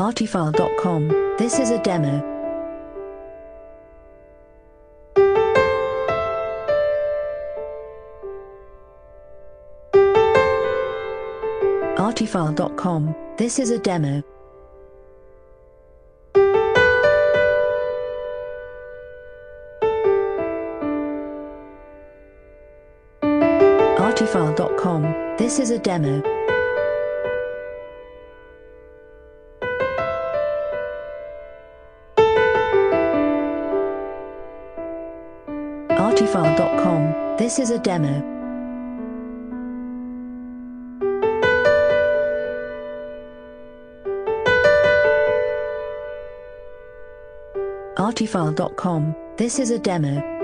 Artifile.com. This is a demo. Artifile.com. This is a demo. Artifile.com. This is a demo. Artifile.com. This is a demo. Artifile.com. This is a demo.